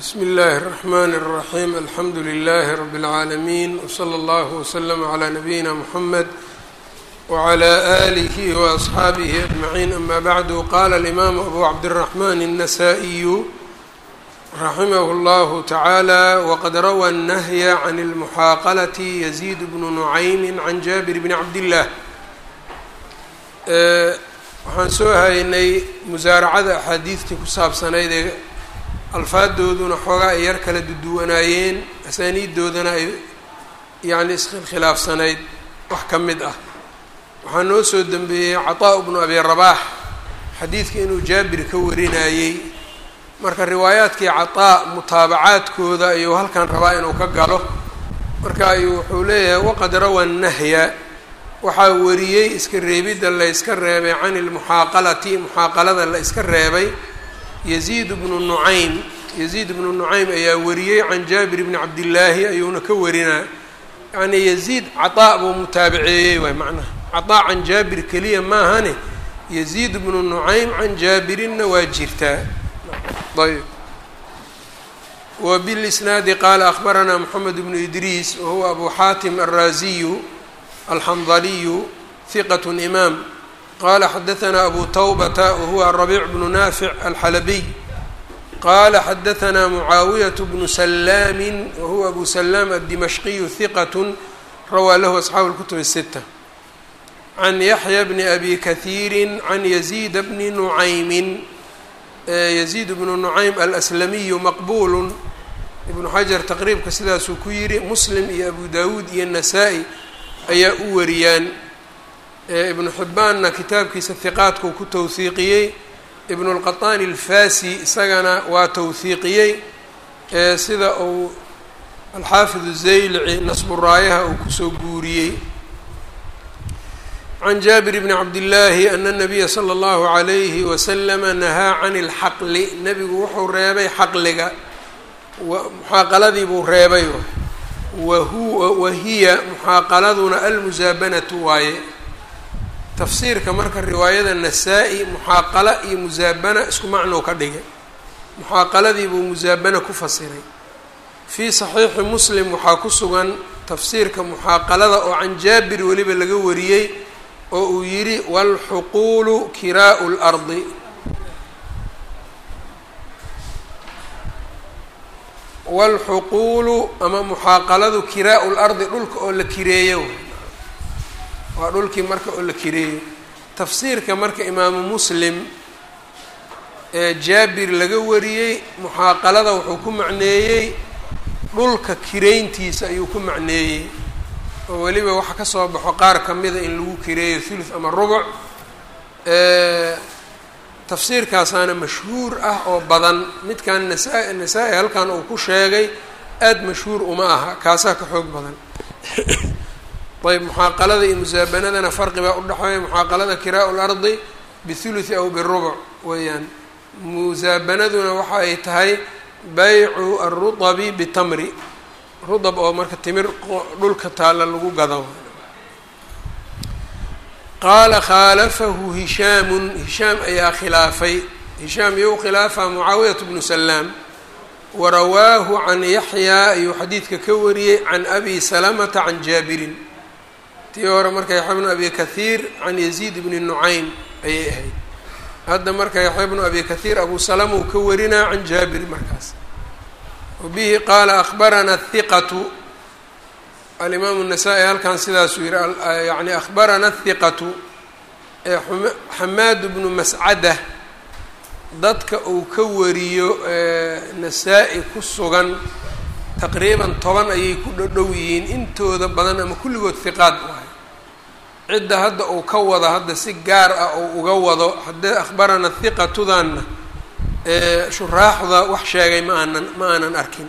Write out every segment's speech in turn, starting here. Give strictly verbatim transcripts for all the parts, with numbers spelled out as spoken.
بsم الlh الرحmn الرحيم الحمdu للh رب العاalمين وصلى الله وسلم على نبيina محمد وعلى آله وأصحaaبه أجمعين أmا bعd qال الإmام أbو عبدالرحمن النسائي رحimه الله تعالى وqad rawى النهي عن المحاaqلة يزيد بن نعيم عن جابر بن عبدالله. waxaan soo haynay musaaracada axaadiidtii ku saabsanayd ee alfaadooduna xoogaa ay yar kala duduwanaayeen asaaniiddoodana ay yacni iskhilkhilaafsanayd wax ka mid ah. waxaa noo soo dembeeyey caطaa bnu abi rabaax xadiidka inuu jaabir ka warinayey, marka riwaayaadkii caطaa mutaabacaadkooda ayuu halkan rabaa inuu ka galo. marka ayuu wuxuu leeyahay waqad rawa nahya, waxaa wariyey iska reebidda la yska reebay can ilmuxaaqalati, muxaaqalada la iska reebay yaziid bnu nucaym. yaziid bnu nucaym ayaa wariyey can jaabir bni cabdillaahi ayuuna ka warinaa. yacnii yaziid caطaa buu mutaabaceeyey waay macnaha, caطaa can jaabir keliya maahane yaziid bnu nucaym can jaabirinna waa jirtaa. ayb wa bilisnaadi qaala akhbaranaa moxamed bnu idriis wahuwa abu xaatim alraaziyu alxandaliyu hiqat imaam qala xadaثna abu tawbata wahuwa rabiic bnu naafic alxalabiy qala xadaثna mucaawiyaة bnu salaami wahuwa abu salaam aلdimashqiyu hiqat rawaa lahu asxaabu اlkutub الsita can yaxya bni abi kahiiri can yaziid bni nucaymin. yaziid bnu nucaym alaslamiyu maqbulu, ibnu xajar taqriibka sidaasuu ku yidhi. muslim iyo abu dawuud iyo nasaa-i ayaa u wariyaan. ibnu xibbaanna kitaabkiisa hiqaadkuu ku towhiiqiyey. ibnu اlqaطaani alfasi isagana waa towhiiqiyey sida uu alxaafid الzaylici nasburaayaha uu kusoo guuriyey. can jaabir bni cabdillaahi ana الnabiya slى اllahu عalayhi waslama nahaa can اlxaqli, nebigu wuxuu reebay xaqliga, muxaaqaladii buu reebay. wahu wahiya muxaaqaladuna almusaabanatu waaye. tafsiirka marka riwaayada nasaa-i muxaaqala iyo musaabana isku macnou ka dhigay, muxaaqaladii buu musaabana ku fasiray. fii saxiixi muslim waxaa ku sugan tafsiirka muxaaqalada oo can jaabir weliba laga wariyey oo uu yidhi waalxuquulu kiraa'u lardi. waalxuquulu ama muxaaqaladu kiraa'u lardi, dhulka oo la kireeyo, waa dhulkii marka oo la kireeyo. tafsiirka marka imaamu muslim ee jaabir laga wariyey muxaaqalada wuxuu ku macneeyey dhulka kireyntiisa ayuu ku macneeyey, oo weliba waxa ka soo baxo qaar ka mida in lagu kireeyo thuluth ama rubuc. tafsiirkaasaana mashhuur ah oo badan. midkan nasaa- nasaa-i halkan uu ku sheegay aada mashhuur uma aha, kaasaa ka xoog badan. ayb muxaaqalada iyo musaabanadana farqi baa udhexeeya. muxaaqalada kiraa'u lardi bithuluthi aw birubuc weeyaan. musaabanaduna waxa ay tahay baycu alrudabi bitamri, rudab oo marka timir dhulka taalla lagu gado. qaala khaalafahu hishaamun, hishaam ayaa khilaafay. hishaam iyou khilaafaa mucaawiyatu bnu salaam. warawaahu can yaxyaa ayuu xadiidka ka wariyey can abi salamata can jaabirin. tii hore marka yaxya bnu abi kahiir can yaziid bni nucaym ayay ahayd. hadda marka yaxya bnu abi kahiir abu salama uu ka warinaa can jaabir markaas. wabihi qaala akhbarana hiqatu, alimaamu الnasaa-i halkan sidaasuu yihi yani akhbarana hiqatu xamaad bnu mascada. dadka uu ka wariyo nasaa-i ku sugan taqriiban toban ayay ku dhodhow yihiin, intooda badan ama kulligood hiqaad waay. cidda hadda uu ka wado hadda si gaar ah oo uga wado haddee akhbarana hiqatudanna shuraaxda wax sheegay ma aanan ma aanan arkin.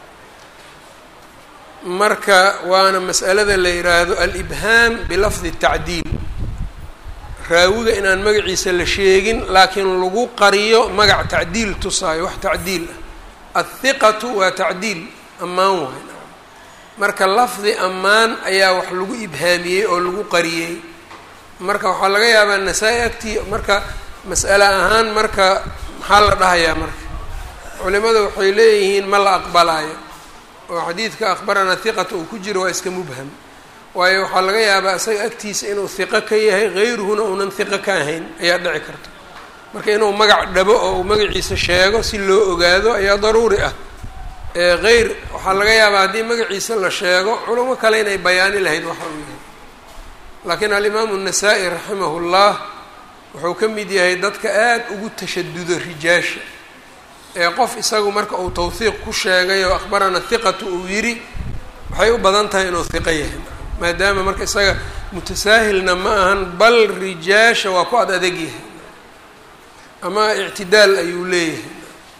marka waana mas'alada la yidhaahdo alibhaam bilafdi tacdiil, raawiga inaan magaciisa la sheegin laakiin lagu qariyo magac tacdiil tusaayo, wax tacdiil ah. athiqatu waa tacdiil, ammaan waay. marka lafdi ammaan ayaa wax lagu ibhaamiyey oo lagu qariyey. marka waxaa laga yaabaa nasaa-i agtii marka mas'ale ahaan marka maxaa la dhahayaa marka culimada waxay leeyihiin ma la aqbalayo oo xadiidka akhbaranaa hiqata uu ku jiro waa iska mubham, waayo waxaa laga yaabaa isaga agtiisa inuu hiqo ka yahay hayruhuna uunan hiqo ka ahayn ayaa dhici karta. marka inuu magac dhabo oo uu magaciisa sheego si loo ogaado ayaa daruuri ah. ee hayr waxaa laga yaabaa haddii magaciisa la sheego culamo kale inay bayaani lahayd waxa uu yahay. laakiin alimaamu النasaa-i raximah اllah wuxuu ka mid yahay dadka aada ugu tashadudo rijaasha, ee qof isagu marka uu tawhiiq ku sheegay oo akhbarana hiqatu uu yidhi waxay u badan tahay inuu hiqo yahay, maadaama marka isaga mutasaahilna ma ahan, bal rijaasha waa ku ad adeg yahay ama ictidaal ayuu leeyahay.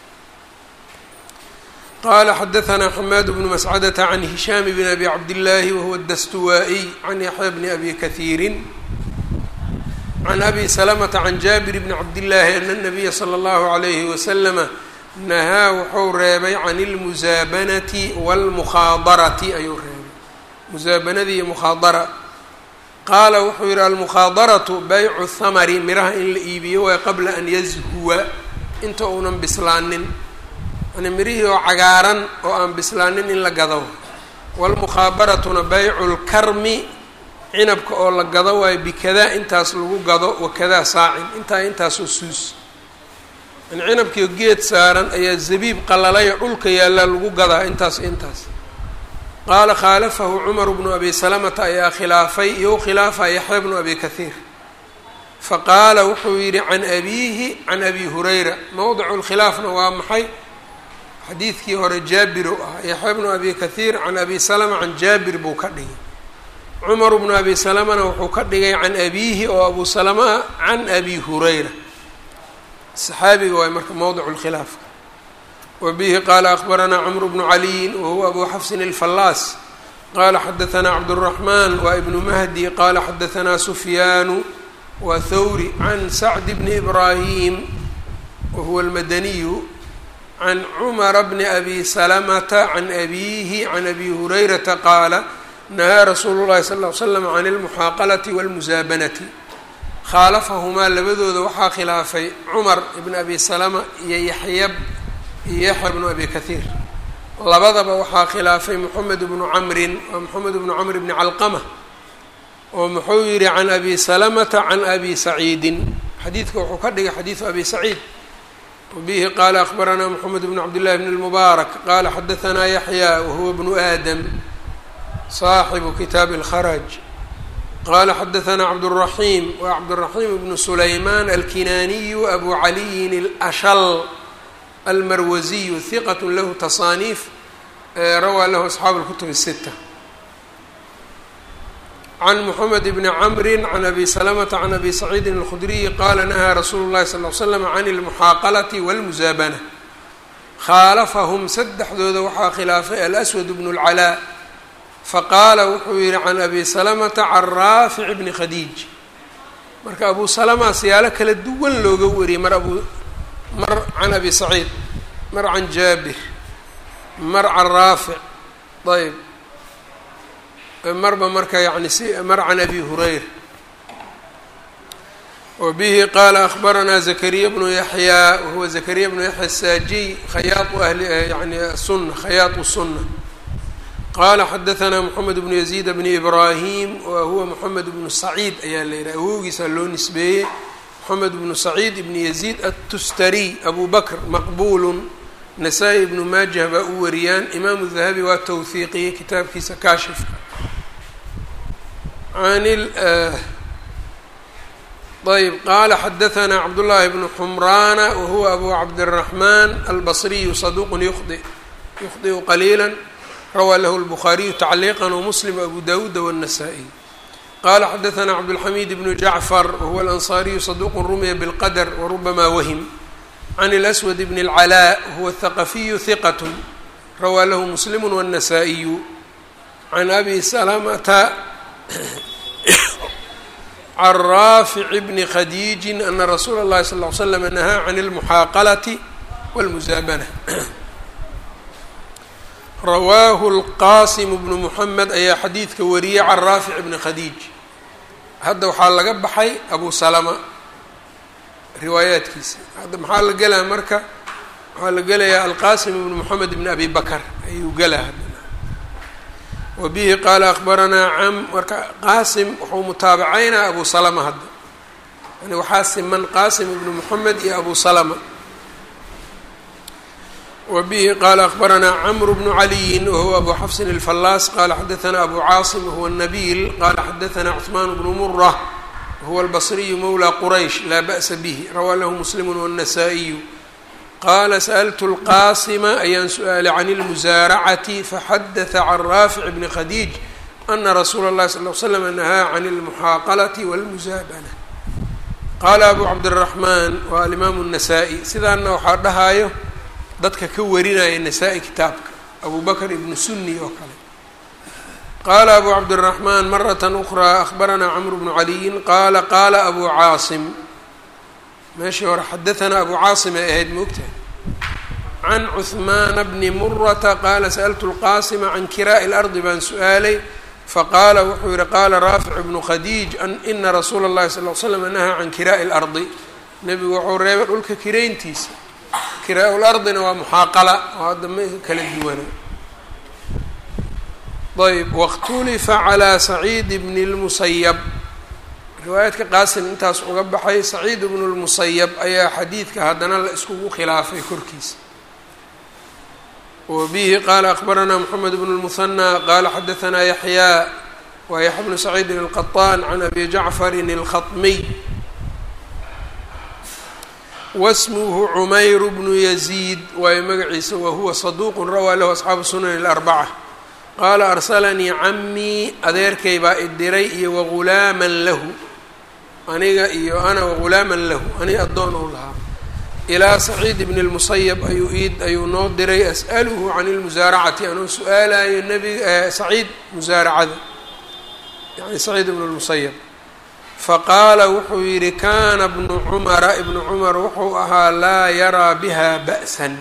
qala xadaثna xamaad bnu mascadata can hishaam bn abi cabdillaahi wahuwa dastuwaa'iy can yaxya bni abi kahiirin can abi salamata can jaabir bni cabdillaahi ana الnabiya slى اllahu عalayhi waslama nahaa wuxuu reebay can اlmusaabanati wاlmukhaadarati ayuu reebay, musaabanadii iyo mukhaadara. qaala wuxuu yihi almukhaadaratu baycu hamari, miraha in la iibiyo waay qabla an yazhuwa, inta uunan bislaanin, yani mirihii oo cagaaran oo aan bislaanin in la gado. waalmukhaabaratuna baycu lkarmi, cinabka oo la gado waayo bikadaa intaas lagu gado, wakadaa saacin, intaa intaasoo suus. yani cinabkiio geed saaran ayaa zabiib qalalayo dhulka yaallaa lagu gadaa intaas intaas. qaala khaalafahu cumaru bnu abi salamata ayaa khilaafay iyo khilaafa yaxya bnu abi kahiir, faqaala wuxuu yidhi can abiihi can abi hurayra. mowdicu lkhilaafna waa maxay? xadiidkii hore jaabir u ah, yaxya bnu abi kahiir can abi salama can jaabir buu ka dhigay. cumar bnu abi salamana wuxuu ka dhigay can abiihi oo abu salama can abi hurayra. saxaabiga waay marka mowdicu lkhilaafka. wbihi qaala akhbaranaa cmr bnu caliyin wahuwa abu xafsin alfallaas qaala xadaanaa cabdالraxmaan wa ibnu mahdi qaala xadaanaa sufyaanu wa thawri can sacd bni ibraahim wahuwa almadaniyu can cumara bni abi salamata can abiihi can abi hurayrata qaala nahaa rasuulu llahi sal ll ly slam can اlmuxaaqalati wاlmusaabanati. khaalafahumaa labadooda waxaa khilaafay cumar ibn abi salama iyo yaxya iyo yaxya bnu abi kahiir. labadaba waxaa khilaafay moxamed bnu camrin waa moxamed bnu camr bni calqama, oo muxuu yihi can abi salamata can abi saciidin. xadiidka wuxuu ka dhigay xadiidu abi saciid. wabihi qaala akhbaranaa moxamed bnu cabdillahi bn اlmubaarak qaala xadaanaa yaxya wahuwa bnu aadam saaxibu kitaabi اlkharaj qaala xadaanaa cabdالraxiim wa cabdالraxiim bnu sulaymaan alkinaaniyu abu caliyin اlashal almarwaziyu hiqat lahu tasaaniif rawaa lahu asxaabu اlkutub الsita. can moxamed bni camri can abi salamata can abi saciidin اlkhudriyi qaala nahaa rasuulu اllahi sal l slam can اlmuxaaqalati wاlmusaabana. khaalafahum saddexdooda waxaa khilaafay alaswad bnu اlcalaa faqaala wuxuu yihi can abi salamata can raafic bni khadiij. marka abu salama siyaalo kala duwan looga wariyey, mar abu mar can abi saciid, mar can jaabir, mar can raafic, ayb marba marka yani si mar can abi hurayra. wabihi qaala akhbaranaa zakariya bnu yaxyaa wahuwa zakariya bnu yaxya asaajiy khayaatu ahli yani suna khayaatu suna qaala xadaanaa moxamed bnu yaziid bni ibraahim wa huwa moxamed bnu saciid ayaa la yidhaha, awowgiisa loo nisbeeyey moxamed bnu saciid ibni yaziid atustariy abu bakr maqbuulun. nasaa-i ibnu maajah baa u wariyaan, imaamu dahabi waa tawhiiqiyey kitaabkiisa kaashifka. an ayb qaala xadaanaa cabdullaahi bnu xumraana wahuwa abu cabdiraxmaan albasriyu saduuqun yukhdi yukhdiu qaliila rawaa lahu lbukhaariyu tacliiqan wamuslim abu dawuuda wاnnasaa-iy. qala xadaanaa cabdulxamiid bnu jacfar wahuwa alansaariyu saduuqun rumiya bilqadr warubama wahim can اlaswad bn اlcalaa wahuwa athaqafiyu hiqat rawaa lahu muslimu wاnnasaa-iyu can abi salamata can raafic bni khadiiji ana rasuula اllahi sal ly slam nahaa can اlmuxaaqalati wاlmusaabana. rawaahu اlqasim bnu muxamed ayaa xadiidka wariyey can raafic bni khadiij. hadda waxaa laga baxay abu salama riwaayaadkiisa. hadda maxaa la gelaa marka waxaa la gelayaa alqasim ibn moxamed ibn abi bakr ayuu gelaa wa bihi qaala akbaranaa cam marka qaasim wuxuu mutaabacaynaa abu salama hadda yani waxaa siman qaasim ibnu moxamed iyo abu salama wa bihi qaala akbaranaa camru bnu caliyin wahuwa abu xafsin alfallaas qaala xadaanaa abu caasim wahuwa nabiil qaala xadaanaa cuثmaan bnu mura wahuwa albasriyu mawla quraysh laa ba'sa bihi rawaa lahu muslimu wالnasaa-iyu qaala sa'ltu اlqaasima ayaan su-aalay can اlmusaaracati faxadaثa can raafic bni khadiij ana rasuula اllahi sal l slam nahaa can اlmuxaaqalati wاlmusaabana qaala abu cabdالraxmaan waa alimaamu الnasaa-i sidaana waxaa dhahaayo dadka ka warinaya nasaa-i kitaabka abu bakr ibnu suni oo kale qaala abu cabdالraxmaan marata أkraa ahbaranaa camr bnu caliyin qaala qaala abu caasim meeshii hore xadaanaa abu caasim ay ahayd moogtahay can cuثmaana bni murata qaala sa'ltu اlqaasima can kiraa'i اlardi baan su-aalay faqaala wuxuu yihi qaala raafic bnu khadiij ina rasuula اllahi sal l slam nahaa can kiraa'i اlardi nebigu wuxuu reebay dhulka kirayntiisa kiraa' lardina waa muxaaqala oo hadda ma kala duwana ayb waاkhtulifa calى saciid bni اlmusayab riwaayadka qaasim intaas uga baxay saciid bnu lmusayab ayaa xadiidka haddana la iskugu khilaafay korkiisa wa bihi qaala akbaranaa moxamed bnu lmuhanaa qaala xadaanaa yaxyaa wa yaxya bnu saciidin alqaطaan can abi jacfarin alkhaطmiy wasmuhu cumayr bnu yaziid waayo magaciisa wahuwa saduuq rawaa lahu asxaabu sunan اlarbaca qaala arsalanii camii adeerkay baa idiray iyo wagulaaman lahu aniga iyo ana wagulaaman lahu ani addoon ou lahaa ilaa saciid bni اlmusayab ayuu id ayuu noo diray as'aluhu can اlmusaaracati anuu su-aalayo nabiga saciid musaaracada yani saciid ibnu اlmusayab faqaala wuxuu yidhi kana bnu cumara ibnu cumar wuxuu ahaa laa yaraa biha ba'san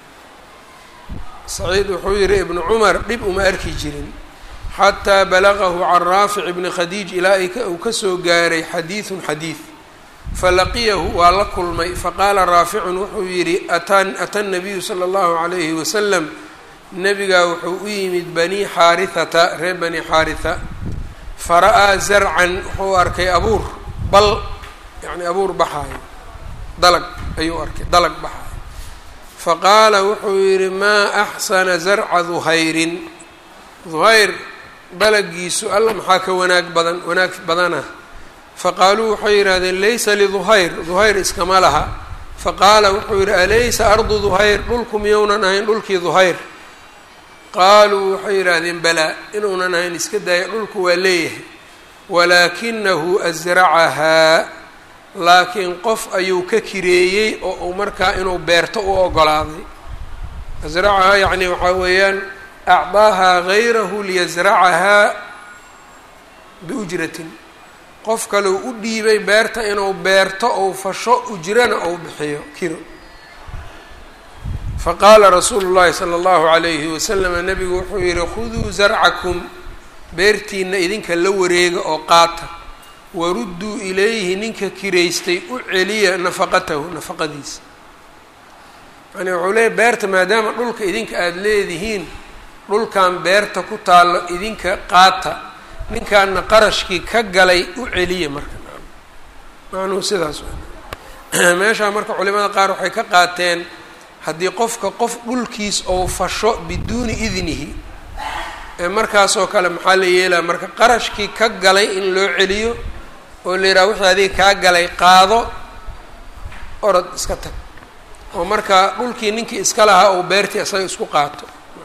saciid wuxuu yihi ibnu cumar dhib uma arki jirin xataa balagahu can raafic bni khadiij ilaa uu kasoo gaaray xadiidun xadiid falaqiyahu waa la kulmay faqaala raaficun wuxuu yidhi ataa ata nabiyu sala allahu calayhi wasalam nebigaa wuxuu u yimid bani xaarihata reer bani xaariha fara'aa zarcan wuxuu arkay abuur bal yani abuur baxaayo dalag ayuu arkay dalag baxaayo faqaala wuxuu yidhi maa axsana zarca duhayrin duhayr dalagiisu alla maxaa ka wanaag badan wanaag badana faqaaluu waxay yidhahdeen laysa liduhayr duhayr iskama laha faqaala wuxuu yidhi alaysa ardu duhayr dhulku miyounan ahayn dhulkii duhayr qaaluu waxay yidhaahdeen balaa inuunan ahayn iska daaya dhulku waa leeyahay walaakinahu asracahaa laakiin qof ayuu ka kireeyey oo uu markaa inuu beerto u ogolaaday asracahaa yacni waxaa weeyaan acdaahaa gayrahu liyasracahaa biujratin qof kaleu u dhiibay beerta inuu beerto ou fasho ujrana ou bixiyo kiro faqaala rasuulu llahi sala allahu calayhi wasalama nebigu wuxuu yihi khuduu zarcakum beertiina idinka la wareega oo qaata warudduu ilayhi ninka kiraystay u celiya nafaqatahu nafaqadiisa yani wuxuu leeyahy beerta maadaama dhulka idinka aada leedihiin dhulkan beerta ku taallo idinka qaata ninkaana qarashkii ka galay u celiya marka macnuhu sidaas meeshaa marka culimada qaar waxay ka qaateen haddii qofka qof dhulkiis ou fasho biduuni idnihi ee markaasoo kale maxaa la yeelaa marka qarashkii ka galay in loo celiyo oo la yidhaha wixii adiga kaa galay qaado orod iska tag oo marka dhulkii ninkii iska lahaa ou beertii isaga isku qaato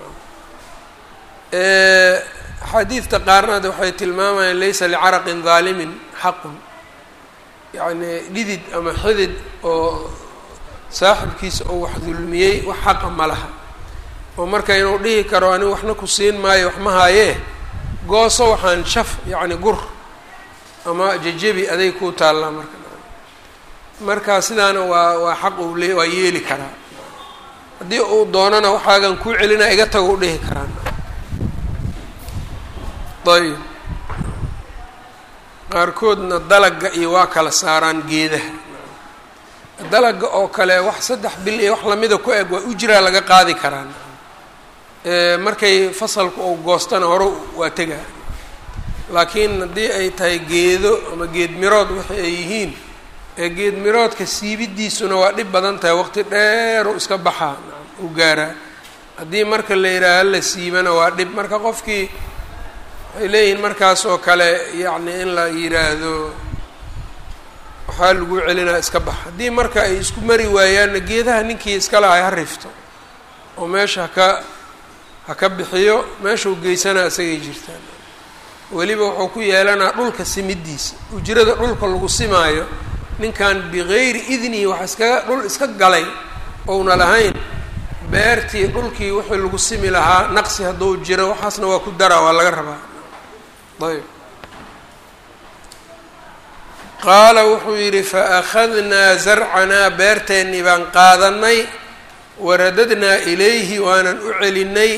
xadiidta qaarnaad waxay tilmaamayaan laysa licaraqin daalimin xaqun yacni dhidid ama xidid oo saaxibkiisa oo wax dulmiyey wax xaqa ma laha oo marka inuu dhihi karo anigu waxna ku siin maayo wax ma haayee gooso waxaan shaf yacni gur ama jejebi aday kuu taallaa marka markaa sidaana waa waa xaq uu le waa yeeli karaa haddii uu doonana waxaagan kuu celinaa iga tago u dhihi karaan ayb qaarkoodna dalaga iyo waa kala saaraan geedaha dalaga oo kale wax saddex bil iyo wax lamida ku eg waa ujraa laga qaadi karaan markay fasalku ou goostana hore waa tegaa laakiin haddii ay tahay geedo ama geed mirood waxay ay yihiin ee geed miroodka siibidiisuna waa dhib badan tahay waqti dheer u iska baxaa u gaaraa haddii marka la yidhaaha la siibana waa dhib marka qofkii waxay leeyihiin markaas oo kale yacni in la yidhaahdo waxaa lagu celinaa iska bax haddii marka ay isku mari waayaanna geedaha ninkii iska lahay ha rifto oo meesha haka ha ka bixiyo meeshau geysanaa isagay jirtaan weliba wuxuu ku yeelanaa dhulka simidiisa ujrada dhulka lagu simaayo ninkan bigayri idnihi wax iskaga dhul iska galay ouna lahayn beertii dhulkii wixii lagu simi lahaa naqsi hadduu jiro waxaasna waa ku daraa waa laga rabaa ayb qaala wuxuu yidhi faأkhadnaa zarcanaa beerteennii baan qaadanay waradadnaa ilayhi waanan u celinay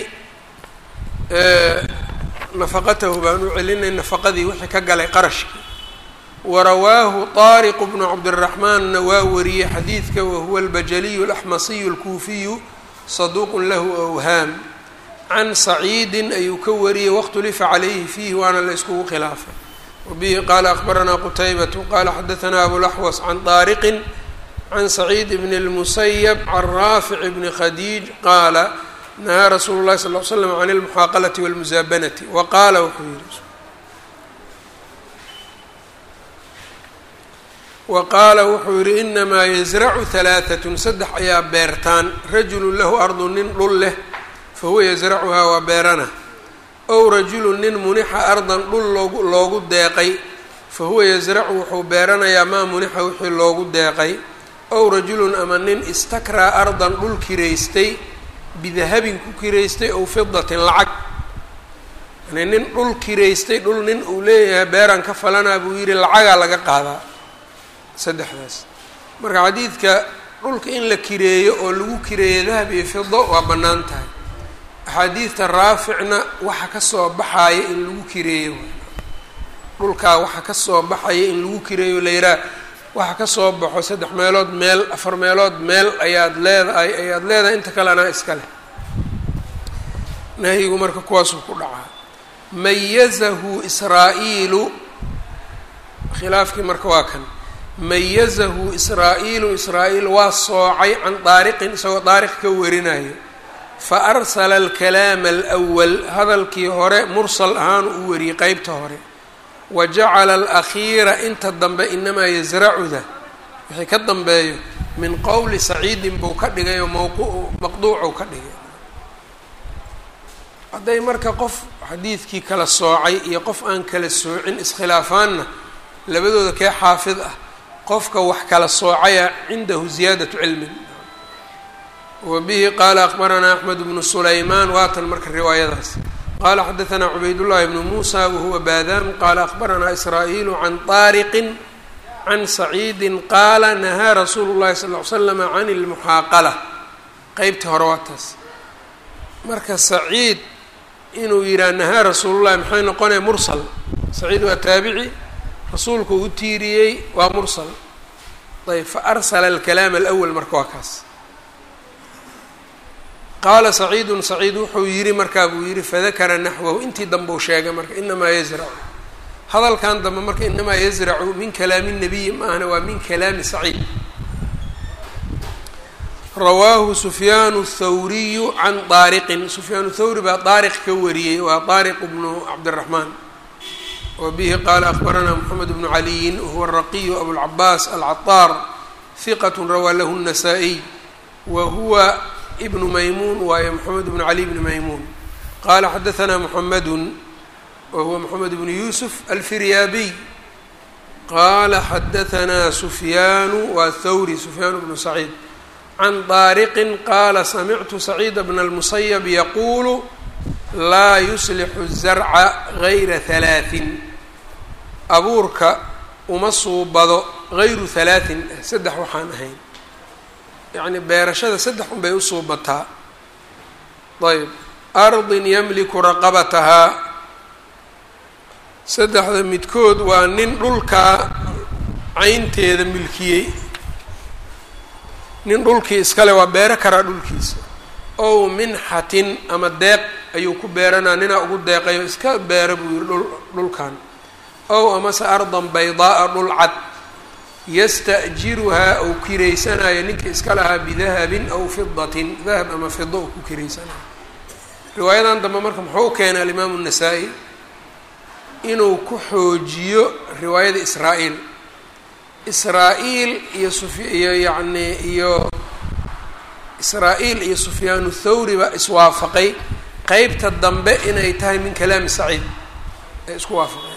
nafaqatahu baan u celinay nafaqadii wixii ka galay qarashkii warawaahu طaariq bnu cabdالraxmaanna waa wariyey xadiidka wahuwa albajaliyu اlaxmasiyu اlkuufiyu saduuq lahu awhaam can saciidi ayuu ka wariyey waاkhtulifa calayhi fiihi waana la iskugu khilaafay wabihi qaala akbaranaa qutaybatu qaala xadaanaa abulaxwas can طaariqi can saciid bn اlmusayab can raafic bni khadiij qaala nahaa rasuulu llahi sal l slam can اlmuxaaqalati wاlmusaabanati wa qaala wuxuu yihi wa qaala wuxuu yihi inamaa yazracu halaaثatun saddex ayaa beertaan rajulu lahu ardu nin dhul leh fahuwa yazracuhaa waa beerana ow rajulu nin munixa ardan dhul loogu loogu deeqay fahuwa yazracu wuxuu beeranayaa maa munixa wixii loogu deeqay ow rajulun ama nin istakraa ardan dhul kiraystay bidahabin ku kiraystay ow fidatin lacag yani nin dhul kiraystay dhul nin uu leeyahay beeran ka falanaa buu yidhi lacagaa laga qaadaa saddexdaas marka xadiidka dhulka in la kireeyo oo lagu kireeyo dahab iyo fido waa bannaan tahay axaadiidta raaficna waxa ka soo baxaya in lagu kireeyo dhulkaa waxa ka soo baxaya in lagu kireeyo la yihaha waxa ka soo baxo saddex meelood meel afar meelood meel ayaad leedahay ayaad leedahay inta kale anaa iska leh nahyigu marka kuwaasuu ku dhacaa mayazahu israa'iilu khilaafkii marka waa kan mayazahu israa'iilu israa'iil waa soocay can daariqin isagoo daariq ka warinayo fa arsala alkalaama alwal hadalkii hore mursal ahaan u wariyey qeybta hore wa jacala alakhiira inta dambe inamaa yazracuda wixii ka dambeeyo min qowli saciidin buu ka dhigay oo mawqu maqduucuu ka dhigay hadday marka qof xadiidkii kala soocay iyo qof aan kala soocin iskhilaafaanna labadooda kee xaafid ah qofka wax kala soocaya cindahu ziyaadatu cilmin wa bihi qaala akbaranaa axmed bnu sulaymaan waatan marka riwaayadaas qaala xadaanaa cubaydullahi bnu muusa wahuwa baadaam qaala akbaranaa israa'iilu can طaariqin can saciidin qaala nahaa rasuulu llahi sal ll ly slama can ilmuxaaqala qeybtii hore waa taas marka saciid inuu yidhaha nahaa rasuulullahi maxay noqonaya mursal saciid waa taabici rasuulku u tiiriyey waa mursal ayb fa arsala alkalaam alawal marka waa kaas qaala saciidun saciid wuxuu yidhi markaa buu yidhi fadakara naxwahu intii dambe u sheegay marka inamaa yazracu hadalkan dambe marka inamaa yazracu min kalaami nabiyi maahna waa min kalaami saciid rawaahu sufyaanu thawriyu can daariqin sufyaanu thawri baa daariq ka wariyey waa daariq bnu cabdiraxmaan wbihi qaala akbaranaa mxamed bnu caliyin wahuwa araqiyu abulcabaas alcaطaar hiqat rawaa lahu الnasaa-iy wa huwa bnu maymuun waayo moxamed bnu cali bni maymuun qaala xadaanaa muxamedu wahuwa moxamed bnu yuusuf alfiryaabiy qaala xadaanaa sufyaanu waa thawri sufyaanu bnu saciid can daariqin qaala samictu saciida bna اlmusayab yaquulu laa yuslixu الzarca gayra halaaثin abuurka uma suubado gayru halaaثin saddex waxaan ahayn yacni beerashada saddex un bay u suubataa ayb ardin yamliku raqabatahaa saddexda midkood waa nin dhulkaa caynteeda milkiyey nin dhulkii iskale waa beero karaa dhulkiisa, ow minxatin ama deeq ayuu ku beeranaa, ninaa ugu deeqayo iska beera buu yihi dhul dhulkan, ow amase ardan baydaaa dhul cad yasta'jiruhaa ou kiraysanaayo ninkii iska lahaa bidahabin aw fidatin, dahab ama fido uu ku kiraysanayo. riwaayadan dambe marka muxuu u keenay alimaamu النasaa-i inuu ku xoojiyo riwaayada israa-iil. israa-iil iyo suf iyo yacni iyo israa-iil iyo sufyaanu thawri baa iswaafaqay qeybta dambe inay tahay min kalaami saciid ay isku waafaqeen.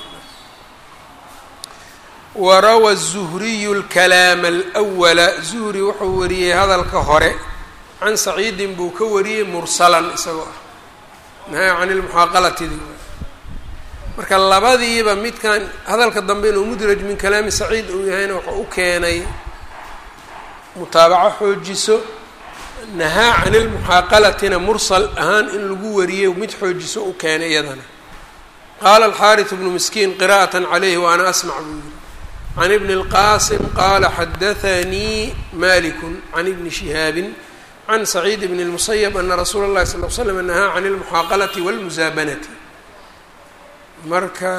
warawa الzuhriyu اlkalaama alأwala, zuhri wuxuu wariyey hadalka hore can saciidin buu ka wariyey mursalan isagoo ah nahaa can ilmuxaaqalatidi. marka labadiiba midkan hadalka dambe inuu mudraj min kalaami saciid uu yahayna wuxuu u keenay mutaabaco xoojiso, nahaa can ilmuxaaqalatina mursal ahaan in lagu wariyey mid xoojiso u keenay iyadana. qaala alxaariث bnu miskiin qira'aة calayhi wa ana asmac buu yihi can ibni اlqaasim qaala xadaanii maliku can ibni shihaabin can saciid bn اlmusayb ana rasuula اllahi sal l slam nahaa can اlmuxaaqalati wاlmusaabanati. marka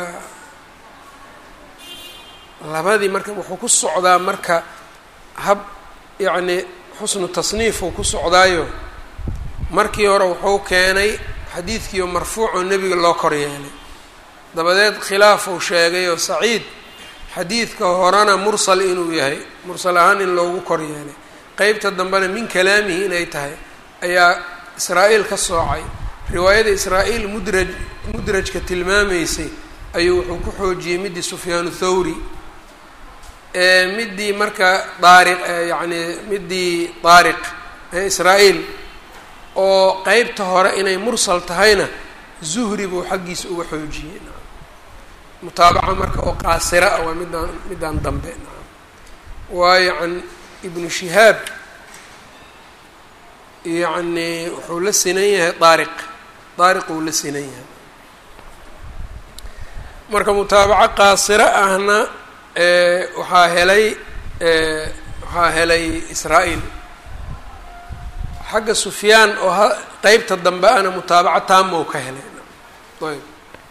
labadii marka wuxuu ku socdaa marka hab yacni xusnu tasniifuu ku socdaayo, markii hore wuxuu keenay xadiidkiioo marfuucoo nebiga loo kor yeelay, dabadeed khilaafuu sheegay oo saciid xadiidka horena mursal inuu yahay, mursal ahaan in loogu kor yeelay, qeybta dambena min kalaamihi inay tahay ayaa israa-iil ka soocay. riwaayada israa-iil mudraj mudrajka tilmaamaysay ayuu wuxuu ku xoojiyey midii sufyaanu thawri, midii marka daariq yacni midii daariq ee israa-iil oo qeybta hore inay mursal tahayna zuhri buu xaggiisa uga xoojiyey. mutaabaca marka oo qaasira ah waa midaan midaan dambe, waayo can ibnu shihaab yacni wuxuu la sinan yahay daariq daariq uu la sinan yahay. marka mutaabaco qaasiro ahna waxaa helay waxaa helay israa-iil. xagga sufyaan oo ha qeybta dambe ana mutaabaco taama u ka helay. ayb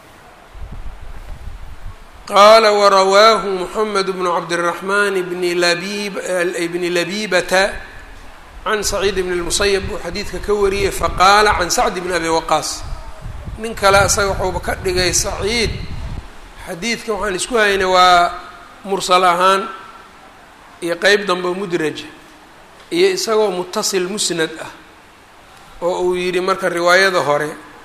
qaala warawaahu moxamed bnu cabdiraxmaan bni labib bni labibata can saciid bn اlmusayb buu xadiidka ka wariyey faqaala can sacd bn abi waqaas. nin kale isaga waxuuba ka dhigay saciid xadiidka waxaan isku haynay waa mursal ahaan iyo qeyb dambe mudraja iyo isagoo mutasil musnad ah oo uu yidhi marka riwaayada hore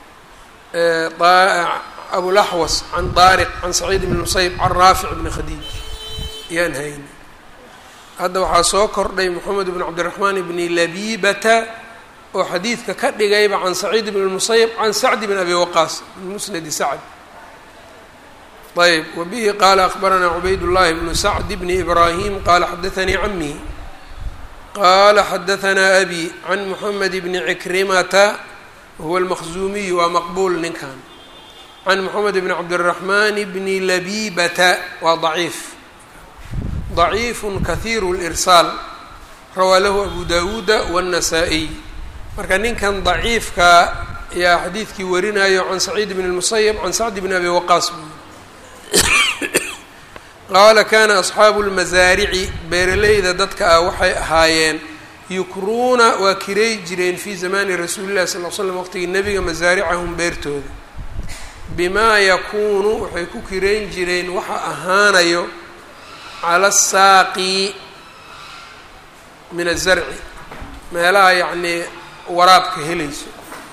abulaxwas can daariq can saciid bn musayb can raafic bni khadiij ayaan haynay. hadda waxaa soo kordhay moxamed bn cabdiraxmaan bni labibata oo xadiidka ka dhigayba can saciid bn musayb can sacd bn abi waqaas min musnadi sacd. ayb wabihi qaala akbaranaa cubayd llahi bnu sacd bni ibraahim qaala xadaanii camii qaala xadaanaa abi can moxamed bni cikrimata wahuwa almaqzuumiyu waa maqbuul ninkan, can moxamed bni cabdiraxmaan bni labibata waa daciif ضaciifu kahiiru اlirsaal rawaa lahu abu dawuuda wالnasaa-iy. marka ninkan daciifka ayaa xadiidkii warinayo can saciid bn اlmusayb can sacd bn abi waqaas. qaala kana asxaabu اlmasaarici beeraleyda dadka ah waxay ahaayeen yukruuna waa kiray jireen fii zamaani rasuuli llahi sal l slam waqtigii nebiga masaaricahum beertooda, bimaa yakuunu waxay ku kirayn jireen waxa ahaanayo cala asaaqi min azarci meelaha yacnii waraabka helayso,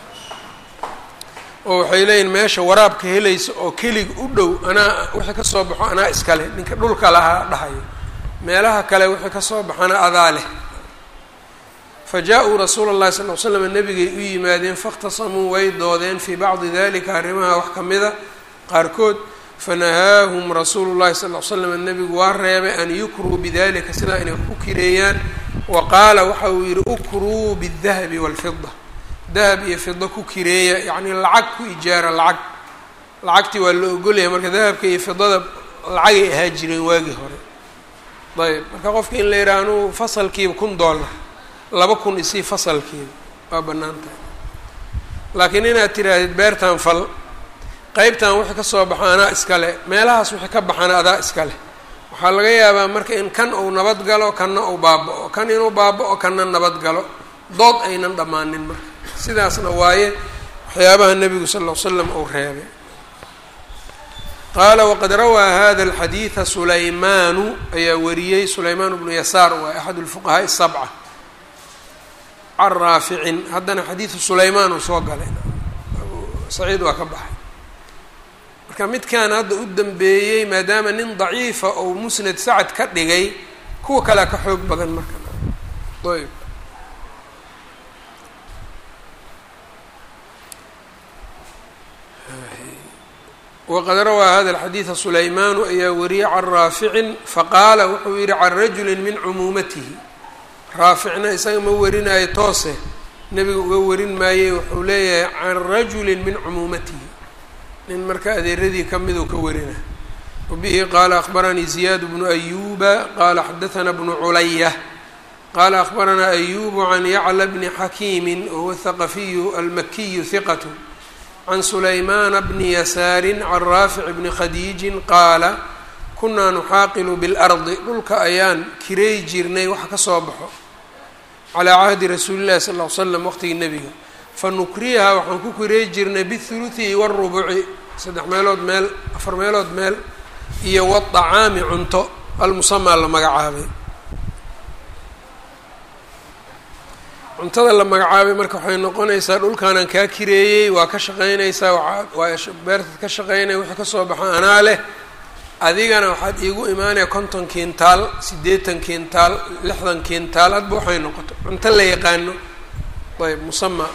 oo waxay leeyihin meesha waraabka helaysa oo keliga u dhow anaa wixii ka soo baxo anaa iskale, ninka dhulka lahaa dhahayo, meelaha kale wixii ka soo baxana adaa leh. fa jaa-uu rasuula اllahi sal l slam nebigay u yimaadeen faاkhtasamuu way doodeen fii bacdi dalika arrimaha wax kamida qaarkood, fanahaahum rasuulu llahi sal l slam nebigu waa reebay an yukruu bidalika sidaa inay ku kireeyaan, wa qaala waxa uu yihi ukruu bالdahabi wاlfida, dahab iyo fido ku kireeya, yacnii lacag ku ijaara lacag, lacagtii waa la ogolyahay marka dahabka iyo fidada lacagay ahaa jireen waagii hore. ayb marka qofka in la yidhaha anuu fasalkiiba kun dollar laba kun isii fasalkeeda waa bannaan tahay. laakiin inaad tirahdid beertan fal qeybtan wixii ka soo baxa anaa iskale, meelahaas wixii ka baxana adaa iskale, waxaa laga yaabaa marka in kan uu nabad galo kanna uu baaba-o, kan inuu baaba-o kanna nabad galo, dood aynan dhammaanin marka. sidaasna waaye waxyaabaha nebigu sal ll ly slam uu reebay. qaala waqad rawaa hada alxadiida sulaymaanu ayaa wariyey, sulaymaan bnu yasaar waa axad lfuqahaaءi sabca can raaficin. haddana xadiidu sulaymaan uu soo galay, saciid waa ka baxay. marka midkaan hadda u dambeeyey maadaama nin daciifa ou musnad sacad ka dhigay, kuwa kalea ka xoog badan marka. ayb waqad rawaa hada alxadiida sulaymaanu ayaa wariyey can raaficin faqaala wuxuu yihi can rajuli min cumuumatihi. raaficna isaga ma warinaayo toose, nebiga uga warin maayey, wuxuu leeyahay can rajuli min cumuumatihi, nin marka adeeradii ka miduu ka warina. wabihi qaala akhbaranii ziyaad bnu ayuba qaala xadaثana bnu culaya qaala akhbaranaa ayubu can yacla bni xakiimi wahuwa thaqafiyu almakiyu hiqat can sulaymaana bni yasaari can raafic bni khadiijin qaala kunaa nuxaaqilu biاlardi, dhulka ayaan kireey jirnay wax ka soo baxo calaa cahdi rasuuli llahi sal ll ly slam waqtigii nebiga, fanukriyaha waxaan ku kireey jirnay bihuluثi warubuci, saddex meelood meel, afar meelood meel, iyo wadacaami cunto almusamaa la magacaabay. cuntada la magacaabay marka waxay noqonaysaa dhulkaanaan kaa kireeyey, waa ka shaqaynaysaa, waa beertaad ka shaqaynaya, wixii ka soo baxa anaa leh, adigana waxaad iigu imaanaya konton kintaal, siddeetan kintaal, lixdan kintaal, hadba waxay noqoto cunto la yaqaano. ayb musama.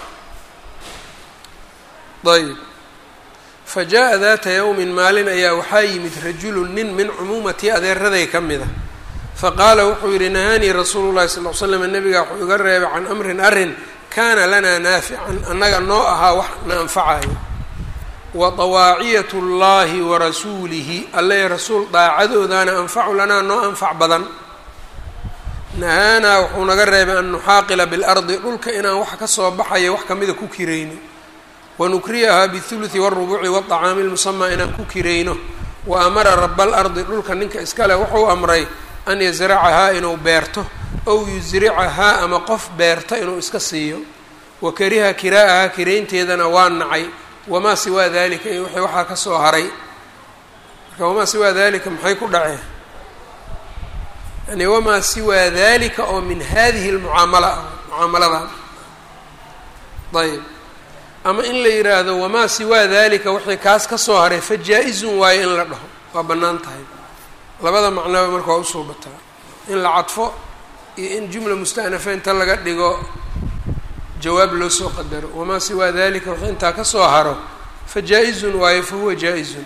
ayb fa jaa-a daata yawmin, maalin ayaa waxaa yimid rajulun nin min cumuumatii adeeraday ka mid a, faqaala wuxuu yihi nahaanii rasuulu llahi sal l slam, nabiga wuxuu iga reebay can amrin arrin kaana lanaa naafican, annaga noo ahaa wax na anfacayo, wa dawaaciyat llahi wa rasuulihi, alle rasuul daacadoodaana anfacu lanaa noo anfac badan. nahaanaa wuxuu naga reebay an nuxaaqila biاlardi, dhulka inaan wax ka soo baxayo wax kamida ku kirayno, wanukriyahaa bihuluثi warubuci wadacaami lmusamaa inaan ku kirayno. wa amara raba alardi, dhulka ninka iskale wuxuu amray an yasracahaa inuu beerto, ow yusricahaa ama qof beerta inuu iska siiyo. wa kariha kiraa'ahaa kiraynteedana waa nacay, wamaa siwaa dalika iyo wixii waxaa ka soo haray. marka wamaa siwaa dalika maxay ku dhaceen? yani wamaa siwaa dalika oo min hadihi lmucaamala mucaamaladan. ayb ama in la yidhaahdo wamaa siwaa dalika wixii kaas ka soo haray fa jaa-izun waayo in la dhaho, waa bannaan tahay. labada macnaba marka waa usoo bataa, in la cadfo iyo in jumla musta'nafa inta laga dhigo jawaab loo soo qadaro. wamaa siwaa dalika wixii intaa ka soo haro fa jaa-izun waayo, fa huwa jaa-izun.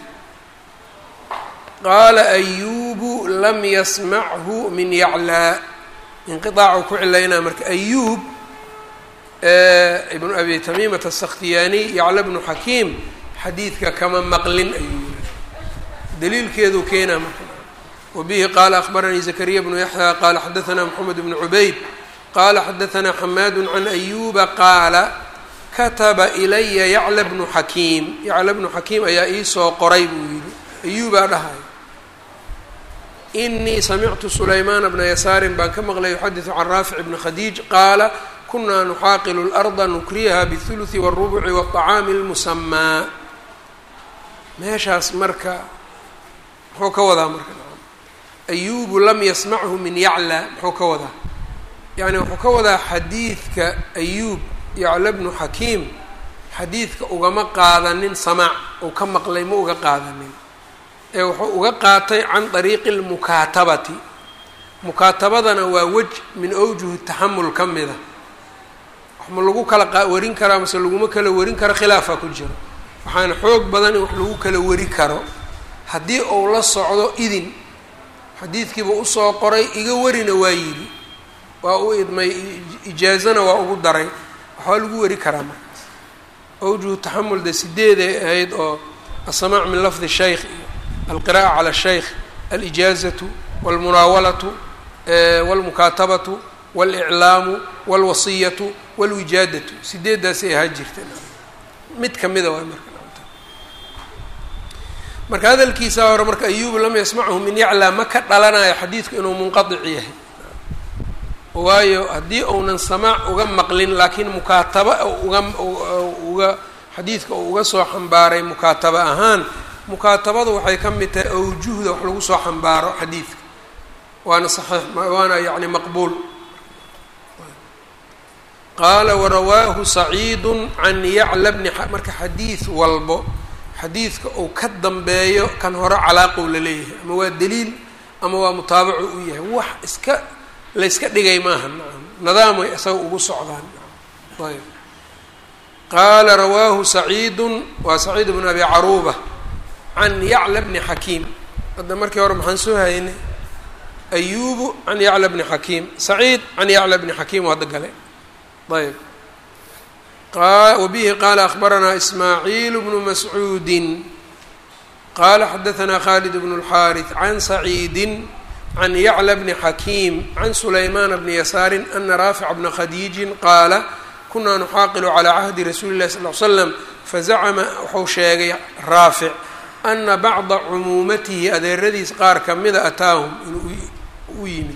qaala ayubu lam yasmachu min yaclaa, inqiaacu ku cilaynaa marka ayuub ibnu abi tamiimata asakhtiyaani yacla bnu xakiim xadiidka kama maqlin ayuu yiri, daliilkeedu keenaa marka. wabihi qaala akhbaranii zakariya bnu yaxya qaala xadaثana moxamed bnu cubayd qaala xadaثana xamaadu can ayuba qaala kataba ilaya yacla bnu xakiim, yacla bnu xakiim ayaa iisoo qoray buu yidhi, ayuubaa dhahay, inii samictu sulaymaana bna yasaarin baan ka maqlay yuxadiثu can raafic bni khadiij qaala kunaa nuxaaqilu اlarda nukriyaha bihuluثi wاrubuci wاطacaami اlmusamaa. meeshaas marka muxuu ka wadaa marka ayubu lam yasmachu min yacla, muxuu ka wadaa? yani wuxuu ka wadaa xadiidka ayuub yacla bnu xakiim xadiidka ugama qaadanin samaac, uu ka maqlay ma uga qaadanin, ee wuxuu uga qaatay can طariiqi اlmukaatabati. mukaatabadana waa wej min awjuhi taxamul ka mida, wax ma lagu kala warin karaa mase laguma kala warin karo, khilaafaa ku jiro. waxaana xoog badan in wax lagu kala wari karo haddii uu la socdo idin, xadiidkiiba usoo qoray iga warina waa yidhi, waa u idmay, ijaazana waa ugu daray, waxbaa lagu wari karaa markaas. awjuhu taxamul de sideeday ahayd oo asamaac min lafdi shaykh iyo alqira'a cala shaykh, alijaazatu walmunaawalatu walmukaatabatu wاlإclaamu wاlwasiyatu wاlwijaadatu sideedaasay ahaa jirta mid kamida waa marka marka hadalkiisa hore marka ayuub lam yasmachu min yaclaa ma ka dhalanayo xadiidku inuu munqadic yahay waayo haddii uunan samaac uga maqlin laakiin mukaataba uga uga xadiidka uu uga soo xambaaray mukaataba ahaan mukaatabadu waxay ka mid tahay awjuhda wax lagu soo xambaaro xadiidka waana saxiix waana yacni maqbuul qaala warawaahu saciidu can yacla bni marka xadiid walbo xadiidka uu ka dambeeyo kan hore calaaqou la leeyahay ama waa daliil ama waa mutaabaco u yahay wax iska la yska dhigay maaha nidaamay isaga ugu socdaan ayb qaala rawaahu saciidu waa saciid bn abi caruuba can yacla bni xakiim hadda markii hore maxaan soo haynay ayubu can yacla bni xakiim saciid can yacla bni xakiim hadda gale ayb wbihi qaala akbaranaa ismaaciil bnu mascuudi qaala xadaanaa khalid bn اlxaariث can saciidi can yacla bni xakiim can sulaymaan bni yasaari ana raafic bna khadiiji qaala kunaa nuxaaqilu calىa cahdi rasuuli اlahi sal l slam fazacama wuxuu sheegay raafic ana bacda cumuumatihi adeeradiis qaar kamida ataahum inuu u yimid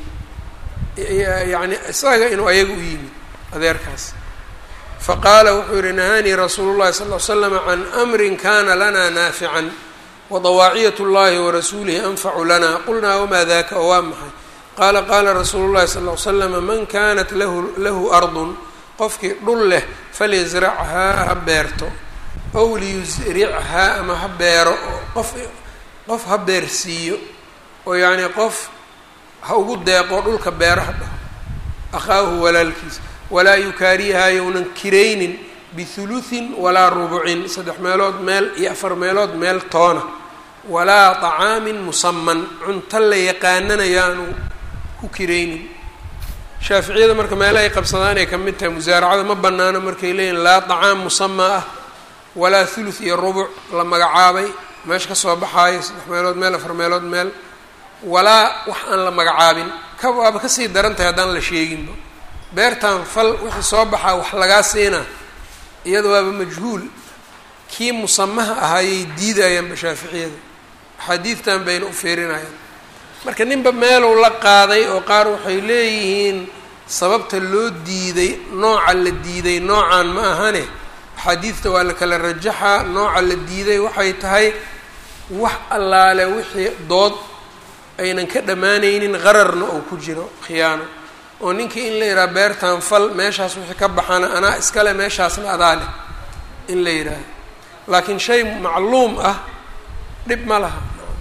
yani isaga inuu ayaga u yimid adeerkaas faqaala wuxuu yihi nahaanii rasuulu llahi sal l slama can amrin kana lana naafican wadawaaciyat llahi warasuulihi anfacu lana qulnaa wamaa daka oo waa maxay qaala qaala rasuulu llahi sal l slama man kanat lahu lahu ardun qofkii dhul leh falyasrachaa ha beerto ow liyusrichaa ama ha beero oo qof qof ha beersiiyo oo yacni qof ha ugu deeqo dhulka beero ha dhaho akhaahu walaalkiisa walaa yukaariyahaa yownan kiraynin bihuluثin walaa rubucin saddex meelood meel iyo afar meelood meel toona walaa طacaamin musaman cunto la yaqaananayaanu ku kiraynin shaaficiyada marka meela ay qabsadaan ay ka mid tahay musaaracada ma banaano markay leeyihin laa طacaam musama ah walaa thuluث iyo rubuc la magacaabay meesha kasoo baxaayo saddex meelood meel afar meelood meel walaa wax aan la magacaabin ka waaba kasii daran tahay haddaan la sheeginba beertan fal wixii soo baxaa wax lagaa siina iyada waaba majhuul kii musamaha ahaayay diidayaanba shaaficiyada axaadiidtan bayna u fiirinayaan marka ninba meelow la qaaday oo qaar waxay leeyihiin sababta loo diiday nooca la diiday noocaan ma ahane axaadiidta waa la kala rajaxaa nooca la diiday waxay tahay wax allaale wixii dood aynan ka dhammaanaynin qararna oo ku jiro khiyaano oo ninkii in la yidhaha beertan fal meeshaas wixii ka baxana anaa iskale meeshaasna adaa leh in la yidhaaha laakiin shay macluum ah dhib ma laha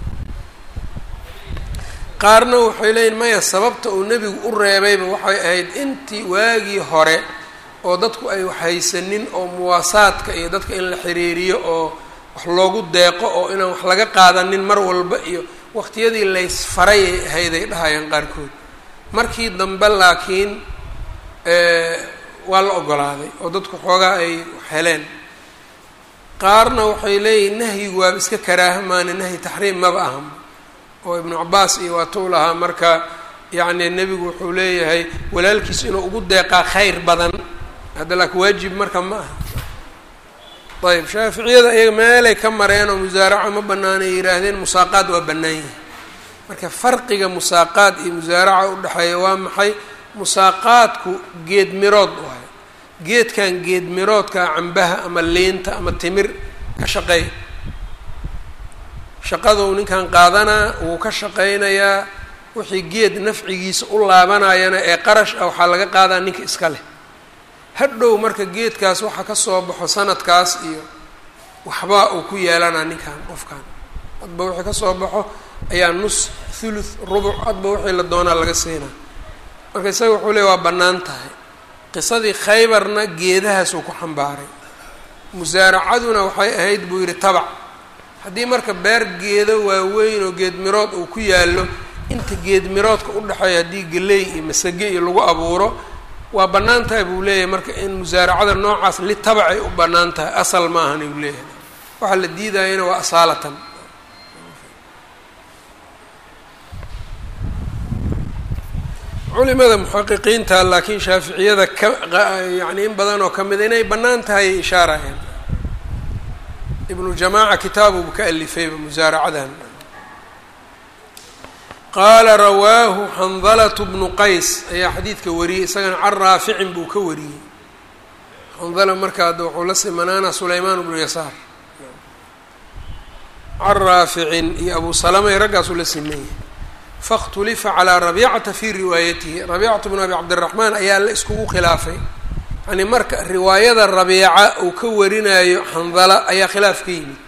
qaarna waxay leeyihin maya sababta uu nebigu u reebayba waxay ahayd intii waagii hore oo dadku ay waxhaysanin oo muwaasaadka iyo dadka in la xiriiriyo oo wax loogu deeqo oo inaan wax laga qaadanin mar walba iyo waqtiyadii laysfaray ay ahayd ay dhahayaan qaarkood markii dambe laakiin waa la ogolaaday oo dadku xoogaa ay heleen qaarna waxay leeyihin nahyigu waaba iska karaaha maana nahyi taxriim maba ahan oo ibnu cabaas iyo waatuu lahaa marka yacni nebigu wuxuu leeyahay walaalkiis inuu ugu deeqaa khayr badan hadda laakiin waajib marka ma aha ayb shaaficiyada iyaga meelay ka mareen oo musaaraca ma banaanay yihaahdeen musaaqaad waa bannaan yahay marka farqiga musaaqaad iyo musaaraca u dhexeeya waa maxay musaaqaadku geed mirood waayo geedkan geed miroodka cambaha ama liinta ama timir ka shaqeey shaqaduu ninkan qaadanaa wuu ka shaqaynayaa wixii geed nafcigiisa u laabanayana ee qarash ah waxaa laga qaadaa ninka iska leh hadhow marka geedkaas waxa ka soo baxo sanadkaas iyo waxbaa uu ku yeelanaa ninkan qofkan hadba wixii ka soo baxo ayaa nus thuluth rubuc hadba wixii la doonaa laga siinaa marka isaga wuxuu leey waa bannaan tahay qisadii khaybarna geedahaasuu ku xambaaray musaaracaduna waxay ahayd buu yidhi tabac haddii marka beer geedo waaweyn oo geed mirood uu ku yaallo inta geed miroodka u dhexeeya haddii galey iyo masage iyo lagu abuuro waa bannaan tahay buu leeyahay marka in musaaracada noocaas li tabacay u bannaan tahay asal ma ahan uu leeyahay waxaa la diidayana waa asaalatan culimada muxaqiqiinta laakiin shaaficiyada ka yani in badan oo kamida inay bannaan tahay ay ishaarayaan. ibnu jamaaca kitaabubu ka alifayba musaaracadan. qaala rawaahu xandalatu bnu qays ayaa xadiidka wariyey isagana can raaficin buu ka wariyey. xandala markaa ada wuxuu la simanaana sulaymaan bnu yasaar can raaficin iyo abu salama iyo raggaasuu la simeeyey. faاkhtulifa calىa rabiicata fii riwaayatihi. rabiicatu bnu abi cabdiraxmaan ayaa la iskugu khilaafay, yani marka riwaayada rabiica uu ka warinayo xandala ayaa khilaaf ka yimid.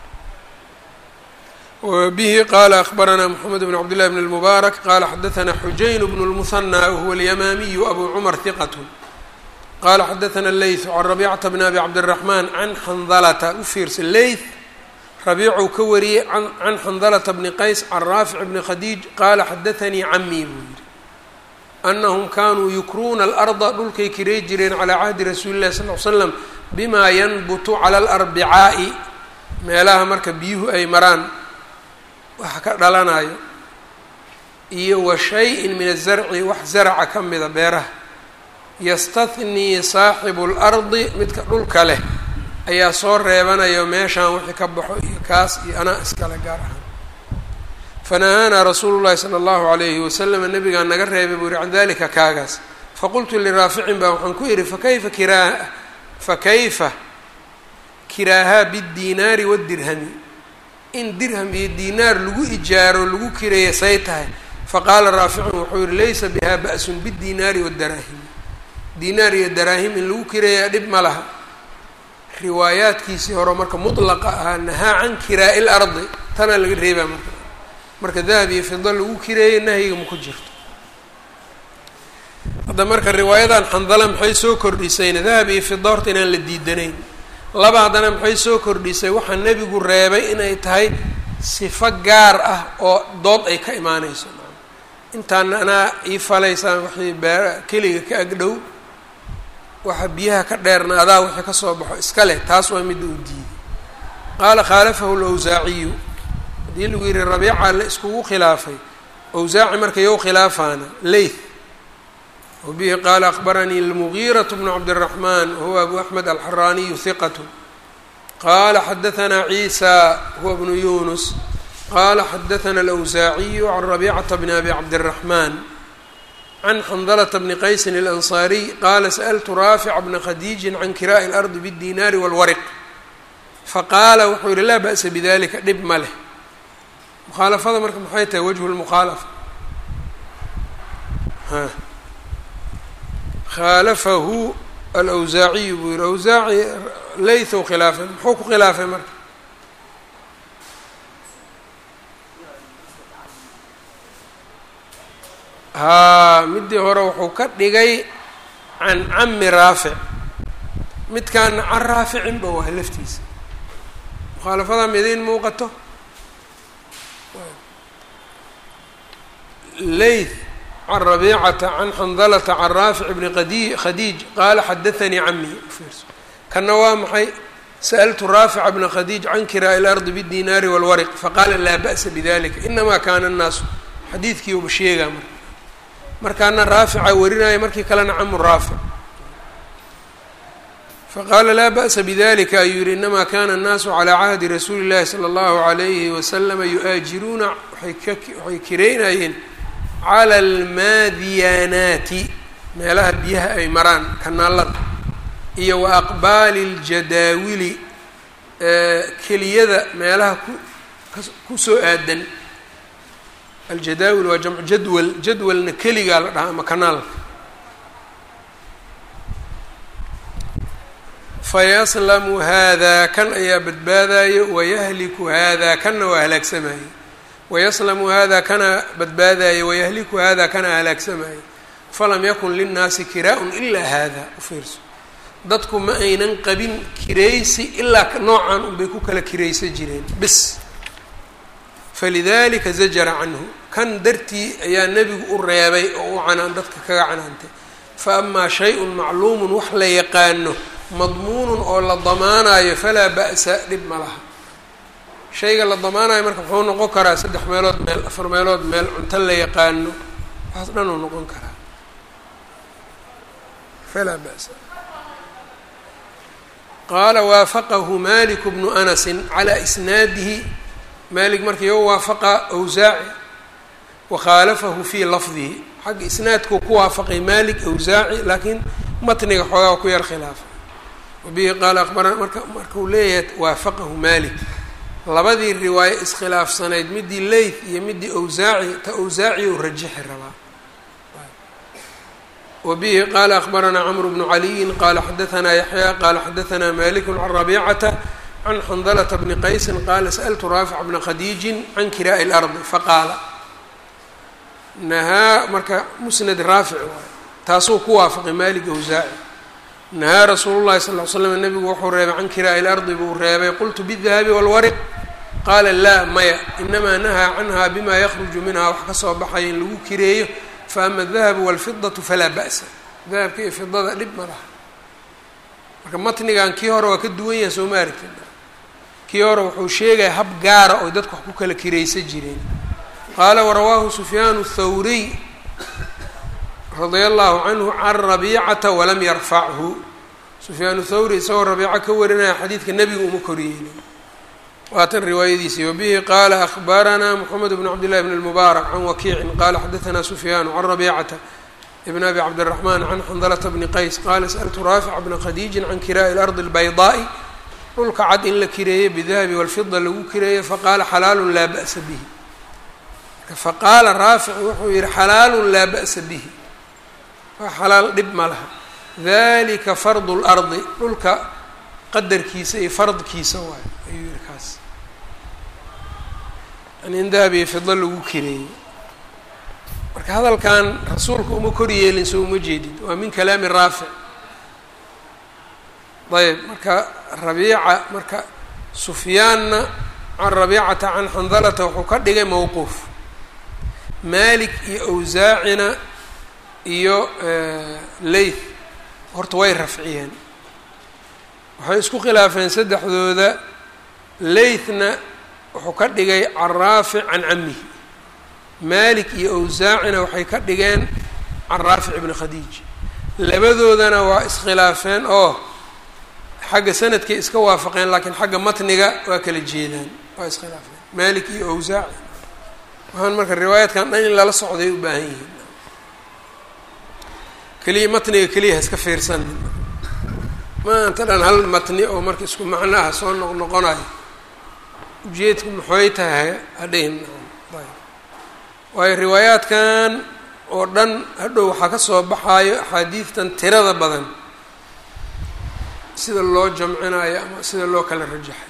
wbihi qala akbaranaa mxamed bn cabd llahi bn اlmubaarak qala xadaثna xujayn bn اlmuhanى wahuwa اlyamaamiyu abu cumar hiqat qala xadaثna leyth can rabicata bn abi cabdالraxmaan can xandalata u fiirsa leyth rabiicuu ka wariyey can xandalata bni qays can raafic bni khadiij qaala xadaثanii camii buu yihi anahum kanuu yukruuna alarda dhulkay kiray jireen calىa cahdi rasuuli اlahi sal l slam bima yanbutu calى اlarbicaa'i meelaha marka biyuhu ay maraan waxa ka dhalanayo iyo wa shay-in min azarci wax zaraca ka mida beeraha yastathnii saaxibu اlardi midka dhulka leh ayaa soo reebanayo meeshaan wixii ka baxo iyo kaas iyo anaa iskale gaar ahaan. fanahaanaa rasuulu llahi sala allahu alayhi wasalam nabigaa naga reebay buu yihi can dalika kaagaas. faqultu liraaficin baa waxaan ku yihi fakayfa kiraa fakayfa kiraahaa biddiinaari wadirhami, in dirham iyo diinaar lagu ijaaro lagu kireeya say tahay. faqaala raaficun wuxuu yihi laysa bihaa ba'sun biddiinaari wadaraahimi, diinaar iyo daraahim in lagu kireeyaa dhib ma laha. riwaayaadkiisii hore marka mutlaqa ahaa nahaa can kiraa'i lardi tanaa laga reebaa marka marka dahab iyo fida lagu kireeyo nahyiga ma ku jirto. hadda marka riwaayadan xandala maxay soo kordhisayna dahab iyo fida horta inaan la diidanayn. laba haddana maxay soo kordhisay waxaa nebigu reebay inay tahay sifo gaar ah oo dood ay ka imaanayso. intaana anaa ii falaysaan waxay bee keliga ka agdhow waxa biyaha ka dheerna adaa wixii ka soo baxo iska leh, taas waa midda uu diiday. qaala khaalafahu lawsaaciyu, haddii lagu yihi rabiica la iskugu khilaafay awsaaci marka yow khilaafaana leyth. wabihi qaala akbaranii almugiiraةu bnu cabdالraxmaan wahuwa abu axmed alxaraaniyu hiqat qaala xadaثanaa ciisa huwa bnu yunus qaala xadaثana alawsaaciyu can rabicata bni abi cabdالraxmaan can xandalata bni qaysin اlansaariy qaala sa'ltu raafica bna khadiijin can kiraa'i اlardi bاddiinaari wاlwariq faqaala wuxuu yihi laa ba'sa bidalika dhib ma leh. mukhaalafada marka maxay tahay wajhu lmukhaalafa? khaalafahu alawsaaciyu buu yihi awsaaci laythow khilaafay. muxuu ku khilaafay marka? haa midii hore wuxuu ka dhigay can cami raafic, midkaana can raaficinba waa laftiisa. mukhaalafada ma idiin muuqato? leyth can rabiicata can xandalata can raafic bni qadi khadiij qaala xadaثanii camii. kana waa maxay? sa'ltu raafica bna khadiij can kiraa'i اlardi bاddiinaari wاlwariq faqaala laa ba'sa bidalika inamaa kaana الnaasu xadiidkii uba sheegaa marka markaana raafica warinaya markii kalena camu raafic. faqaala laa ba'sa bidalika ayuu yihi inamaa kana الnaasu calىa cahdi rasuuli اllahi salى اllahu عalayhi waslama yu-aajiruuna waxay kireynayeen cala almaadiyaanaati meelaha biyaha ay maraan kanaalada iyo wa aqbaali اljadaawili keliyada meelaha ku kusoo aadan. aljadaawil waa jamcu jadwal, jadwalna keligaa la dhahaa ama kanaalka. fayaslamu haadaa kan ayaa badbaadayo wayahliku haadaa kanna waa halaagsamayo. wayaslamu hada kana badbaadayo wayahliku hada kana halaagsamayo. falam yakun linnaasi kiraa-un ilaa hada. u fiirso, dadku ma aynan qabin kiraysi ilaa noocan unbay ku kala kiraysan jireen bis. falidalika zajara canhu, kan dartii ayaa nebigu u reebay oo u canaan dadka kaga canaantay. fa amaa shay-un macluumun wax la yaqaano madmuunun oo la damaanayo falaa ba'sa dhib ma laha. shayga la damaanayo marka muxuu noqon karaa saddex meelood meel, afar meelood meel, cunto la yaqaano waxaas dhan uu noqon karaa. falaa ba'sa. qaala waafaqahu malik bnu anasi calaa isnaadihi, malik marka iyo waafaqa awsaaci wakhaalafahu fii lafdihi, xagga isnaadkuu ku waafaqay malik awsaaci laakiin matniga xoogaa ku yar khilaafa. wabihi qaala aqbarana marka markuu leeyahay waafaqahu malik, labadii riwaaye iskhilaafsanayd midii leyth iyo midii awsaaci, ta awsaaci u rajixi rabaa. wabihi qaala aqbaranaa cmr bnu caliyin qaala xadaanaa yaxya qaala xadaanaa malik can rabicata can xandalata bni qaysin qaala sa'ltu raafic bna khadiijin can kiraa'i اlardi faqaala nahaa, marka musnad raafic waay taasuu ku waafaqay malik awsaaci. nahaa rasuulu llahi sal ly slam, nabigu wuxuu reebay can kiraa'i lardi buu reebay. qultu bidahabi walwariq qaala laa maya, inamaa nahaa canha bima yakruju minha, wax ka soo baxaya in lagu kireeyo. faama adahabu walfidatu falaa ba'sa, dahabka iyo fidada dhib ma laha. marka matnigan kii hore waa ka duwan yahay soo ma aragtid. kii hore wuxuu sheegaya hab gaara oo dadku wax ku kala kiraysa jireen. qaala warawaahu sufyaan الthawriy radia allahu canhu can rabiicata walam yarfachu. sufyaan thawri isagoo rabiica ka warinaya xadiidka nebiga uma koryeelin, waatan riwaayadiisi. wabihi qaala akhbaranaa moxamed bn cabd llahi bn اlmubaarak can wakiicin qaala xadaanaa sufyaanu can rabiicata bn abi cabdiraxmaan can xandalata bni qays qaala sa'ltu raafica bna khadiijin can kiraa'i اlardi اlbaydaa'i, dhulka cad in la kireeyo bidahabi walfida lagu kireeyo, faqaala xalaalun laa ba'sa bihi. faqaala raafic wuxuu yihi xalaalun laa ba'sa bihi, waa xalaal dhib ma laha. dalika fardu اlardi, dhulka qadarkiisa iyo fardkiisa waayo ayuu yihi kaas, yani in dahab iyo fida lagu kireeyey. marka hadalkan rasuulka uma kor yeelin, soo uma jeedid, waa min kalaami raafic. ayb marka rabiica marka sufyaanna can rabiicata can xandalata wuxuu ka dhigay mowquuf, malik iyo awsaacina iyo leyth horta way rafciyeen. waxay isku khilaafeen saddexdooda. leythna wuxuu ka dhigay can raafic can camihi, malik iyo awsaacina waxay ka dhigeen can raafic ibni khadiij. labadoodana waa iskhilaafeen oo xagga sanadkay iska waafaqeen, laakiin xagga matniga waa kala jeedaan, waa iskhilaafeen malik iyo awsaaci. waxaan marka riwaayaadkan dhan in lala socday u baahan yihiin, keliya matniga keliya ha iska fiirsanin. maanta dhan hal matni oo marka isku macnaha soo noq noqonayo ujeedku maxay tahay hadhayn. waayo riwaayaadkan oo dhan hadhow waxaa ka soo baxaayo axaadiidtan tirada badan sida loo jamcinayo ama sida loo kala rajaxayo.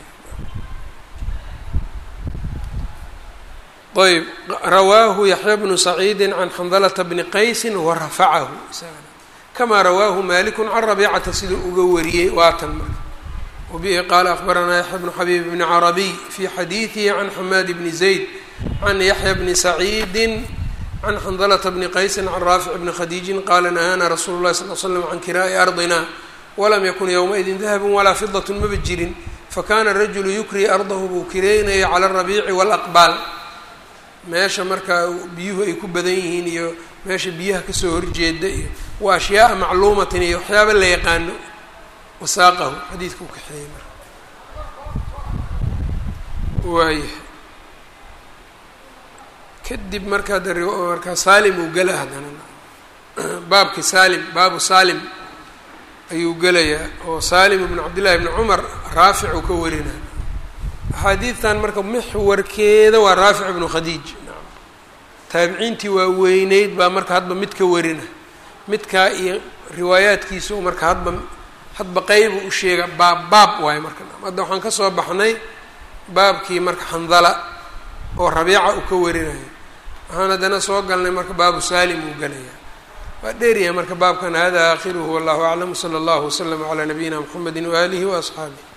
ayb rawaahu yaxya bnu saciidi can xandalata bni qaysin warafacahu isagana kamaa rawaahu maliku can rabiicata siduu uga wariyey waatan marka. wabihi qaala akhbaranaa yaxya bnu xabiib bni carabiy fii xadiidihi can xamaad bni zayd can yaxya bni saciidi can xandalata bni qaysin can raafic bni khadiijin qaala nahaana rasuulu llahi sal l slam can kiraa'i ardina walam yakun yowmaidin dahabun walaa fidatun maba jirin, fakana rajulu yukrii ardahu buu kireynaya cala arabiici walaqbaal, meesha markaa biyuhu ay ku badan yihiin iyo meesha biyaha kasoo horjeeda iyo wa ashyaaa macluumatin iyo waxyaaba la yaqaano. wasaaqahu xadiidka u kaxeeyey marka waaya kadib markaa de markaa saalim uu gela haddana baabki saalim baabu saalim ayuu gelayaa oo saalim ibnu cabdillahi ibni cumar raafic uu ka warinaya. axaadiidtan marka mixwarkeeda waa raafic ibnu khadiij, taabiciintii waa weyneyd baa marka hadba mid ka warina, midkaa iyo riwaayaadkiisu marka hadba hadba qeybu u sheega baab baab waayo. marka hadda waxaan ka soo baxnay baabkii marka xandala oo rabiica uu ka warinayo, waxaan haddana soo galnay marka baabu saalim uu gelayaa. waa dheeryahay marka baabkan. hada aakhiruhu wallahu aclam, sala allahu waslama calaa nabiyina mxamedi waaalihi waasxaabih.